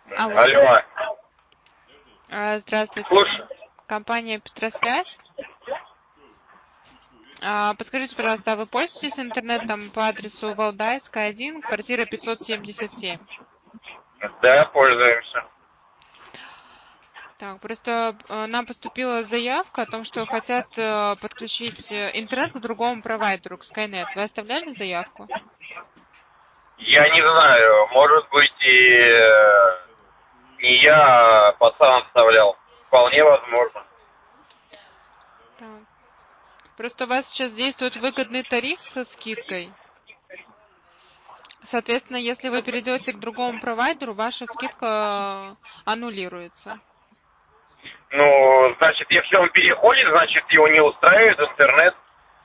Алло. Алло, Здравствуйте. слушай, Компания Петросвязь. Подскажите, пожалуйста, а вы пользуетесь интернетом по адресу Валдайская, 1, квартира 577? да, пользуемся. Так, просто нам поступила заявка о том, что хотят подключить интернет к другому провайдеру, к Skynet. Вы оставляли заявку? Я не знаю, может быть и не я, а пацан оставлял. Вполне возможно. Так. Просто у вас сейчас действует выгодный тариф со скидкой. Соответственно, если вы перейдете к другому провайдеру, ваша скидка аннулируется. Ну, значит, если он переходит, значит, его не устраивает интернет.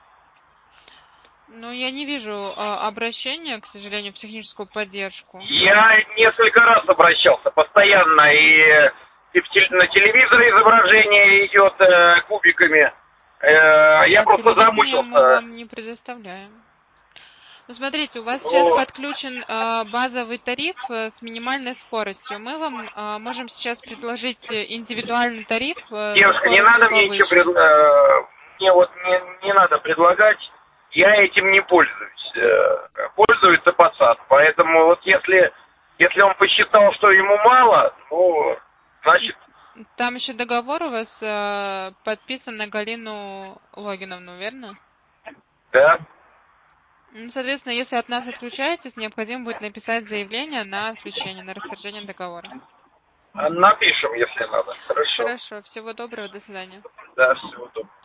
Ну, я не вижу обращения, к сожалению, в техническую поддержку. Я несколько раз обращался постоянно, на телевизоре изображение идет кубиками. Я просто Телевидение мы замучился. вам не предоставляем. Ну, смотрите, у вас сейчас Ну, подключен базовый тариф с минимальной скоростью. Мы вам можем сейчас предложить индивидуальный тариф со девушка, не скоростью надо мне ничего повыше. мне вот не надо предлагать, я этим не пользуюсь. Пользуется пацан. Поэтому вот если он посчитал, что ему мало, ну, значит, Там еще договор у вас подписан на Галину Логиновну, верно? да, Ну, соответственно, если от нас отключаетесь, необходимо будет написать заявление на отключение, на расторжение договора. напишем, если надо. Хорошо. Хорошо, всего доброго, до свидания. Да, всего доброго.